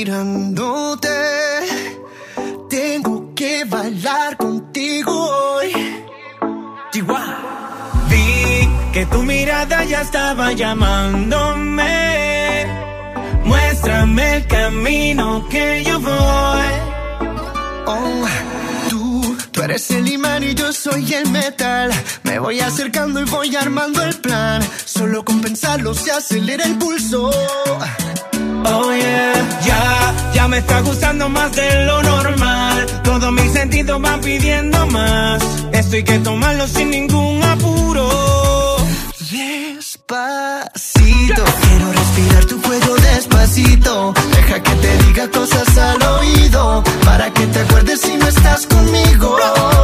mirándote. Tengo que bailar contigo hoy. Chihuahua. Vi que tu mirada ya estaba llamándome. Muéstrame el camino que yo voy. Oh, tú eres el imán y yo soy el metal. Me voy acercando y voy armando el plan. Solo con pensarlo se acelera el pulso. Oh yeah, ya me está gustando más de lo normal. Todos mis sentidos van pidiendo más. Esto hay que tomarlo sin ningún apuro. Despacito, quiero respirar tu cuello despacito. Deja que te diga cosas al oído, para que te acuerdes si no estás conmigo.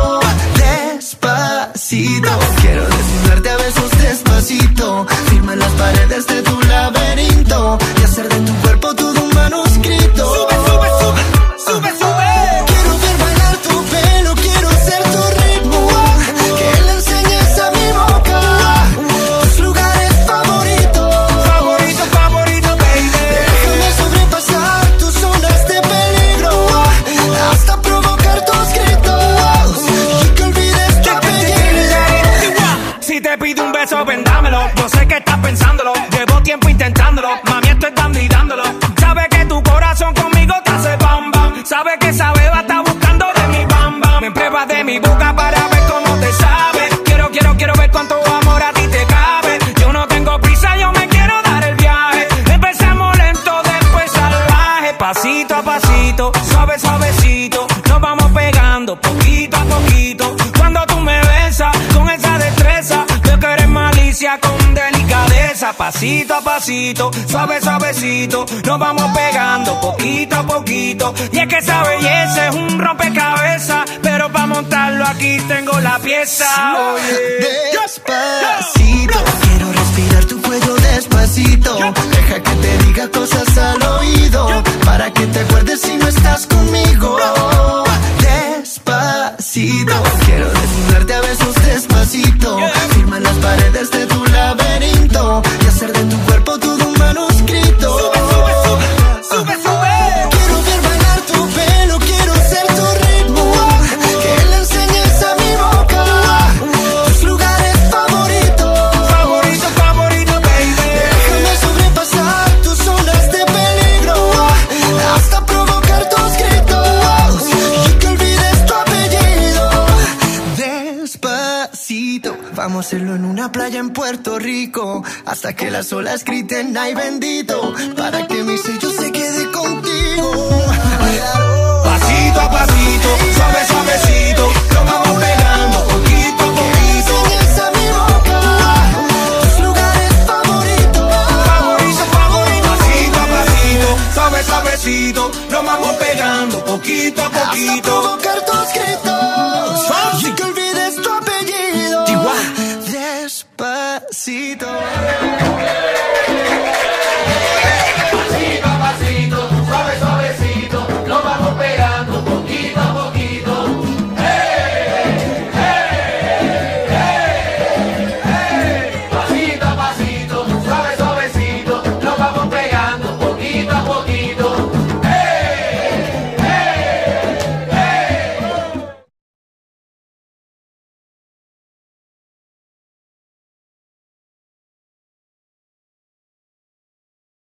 Despacito, quiero desnudarte a besos despacito. Firma las paredes de tu laberinto y hacer de tu cuerpo todo un manuscrito. Sube, sube, sube, sube, sube. Quiero ver bailar tu pelo, quiero ser tu ritmo. Que le enseñes a mi boca tus lugares favoritos. Favorito, favorito, baby. Déjame sobrepasar tus zonas de peligro, hasta provocar tus gritos y que olvides tu apellido. Si te pido un beso, vendámelo. Yo sé que estás pensándolo. Llevo tiempo intentándolo. Mami, esto es dando y dándolo. Sabes que tu corazón conmigo te hace bam bam. Sabes que esa beba está buscando de mi bam bam. Me pruebas de mi boca para ver cómo te sabe. Quiero ver cuánto amor a ti te cabe. Yo no tengo prisa, yo me quiero dar el viaje. Empezamos lento, después salvaje. Pasito a pasito, suave, suavecito. Nos vamos pegando poquito a poquito. Cuando tú me besas con esa destreza, veo que eres malicia con delicadeza. Pasito a pasito, suave, suavecito. Nos vamos pegando poquito a poquito. Y es que esa belleza es un rompecabezas, pero para montarlo aquí tengo la pieza. Despacito, quiero respirar tu cuello despacito. Deja que te diga cosas al oído, para que te acuerdes si no estás conmigo. Despacito, quiero desnudarte a besos despacito. Firma las paredes de tu laberinto y hacer de tu cuerpo todo un manuscrito. Sube, sube, sube, sube, sube. Quiero ver bailar tu pelo, quiero ser tu ritmo. Que le enseñes a mi boca tus lugares favoritos. Favorito, favorito, baby. Déjame sobrepasar tus zonas de peligro, hasta provocar tus gritos y que olvides tu apellido. Despacito, vamos a hacerlo en una playa en Puerto Rico, hasta que las olas griten ay bendito, para que mi sello se quede contigo. Pasito a pasito, suave, suavecito. Nos vamos pegando poquito a poquito. Enseñes a mi boca tus lugares favoritos. Favorito, favorito. Pasito a pasito, suave, suavecito. Nos vamos pegando poquito a Hasta poquito. provocar tus gritos